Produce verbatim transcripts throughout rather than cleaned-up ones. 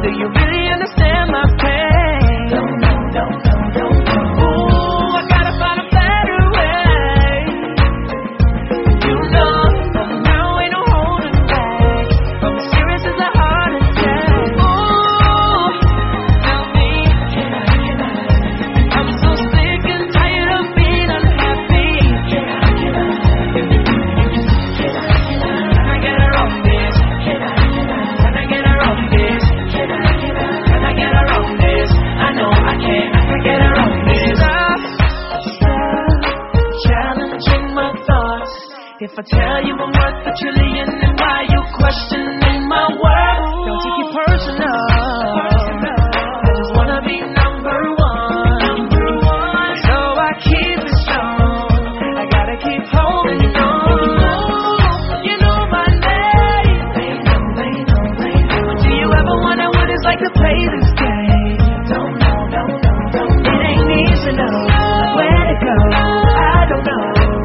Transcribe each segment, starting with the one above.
Do you really understand my pain? Don't know, don't know, don't know. Ooh, I gotta find a better way. You know, from now ain't no holding back. From as serious as a heart attack. Ooh, tell me, can I, can I? I'm so sick and tired of being unhappy. Can I, can I? Can I, can I? Can I get her on this? Can I, can I? Can I get her on this? Can I, can I? Can I get her on this? I know I can. I can get her on this. Stop, stop, challenging my thoughts. If I tell you I'm worth a trillion, then why you questioning my worth? Don't take it personal. I just wanna be number one. So I keep it strong. I gotta keep holding on. You know my name. They know, they know, they know. Do you ever wonder what it's like to play this game? Don't know, don't know, don't know. It ain't easy to know where to go. I don't know.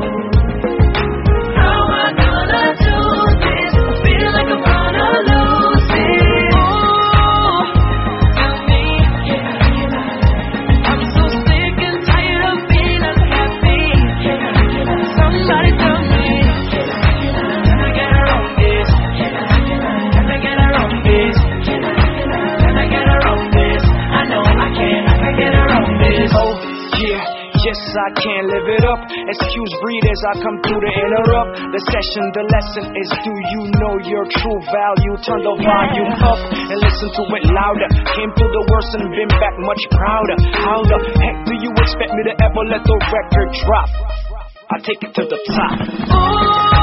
How am I gonna do this? I feel like I'm gonna lose it. Ooh, tell me, can I, can I? I'm so sick and tired of being unhappy. Can I, can I? Somebody tell me, can I, can I? Can I get her on this? Can I, can I? Can I get her on this? Can I, can I? Can I get her on this? I know I can. I can get her on this. Oh, yeah, yes, I can live it up. Excuse readers, I come through to interrupt the session. The lesson is, do you know your true value? Turn the volume up and listen to it louder. Came through the worst and been back much prouder. How the heck do you expect me to ever let the record drop? I take it to the top. Ooh.